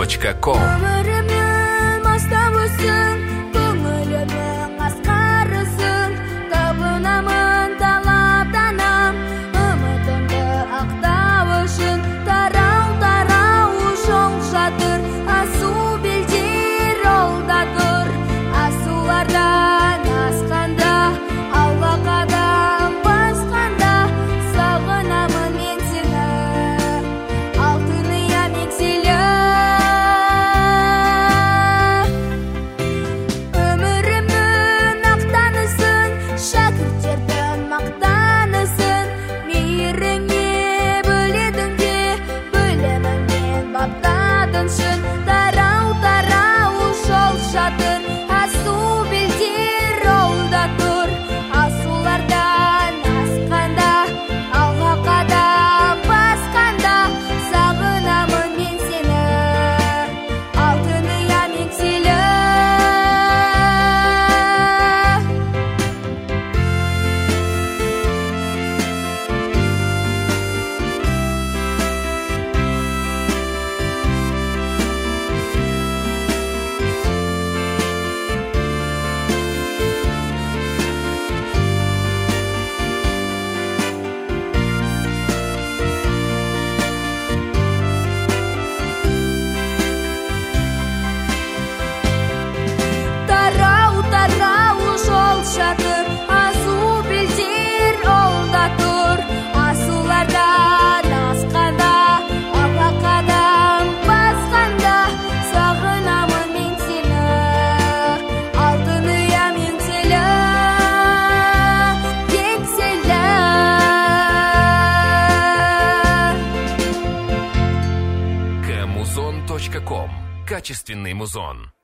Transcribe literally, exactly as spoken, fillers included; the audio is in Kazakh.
точка ком. Өмірімнің бастауысың, көңілімнің асқарысың, табынамын, талаптанам, үмітімді ақтау үшін, тарау-тарау жол жатыр, асу белдер олда тұр, асулардан асқанда, алға қадам басқанда, сағынамын мен сені, алтын ұям еңселі. Өмірімнің ақтанысың, шәкірттердің мақтанысың, мейіріңе бөледің де, біліміңмен баптадыңшын, тарау-тарау жол жатыр, асу белдер олда тұр, асулардан асқанда, алға қадам басқанда, сағынамын мен сені, алтын ұям еңселі. Тарау-тарау жол жатыр, асу белдер олда тұр, асулардан асқанда, алға қадам басқанда, сағынамын мен сені, алтын ұям еңселі, еңселі. кэмузон точка ком. Качественный музон.